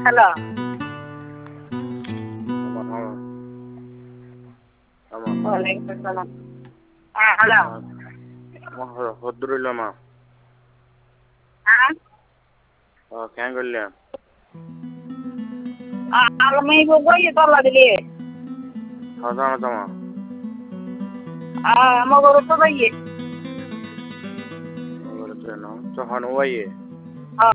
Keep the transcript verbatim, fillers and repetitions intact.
Hello വലൈക്കും സലാം. ആ ഹലോ Alhamdulillah ma. ആ Oh, kyan gulya? ആ അളമീ പോയിട്ടുള്ളതില് Hazana tama. ആ നമ്മ കൊടുത്തതയ്യേ Agora treino. So hanu waye.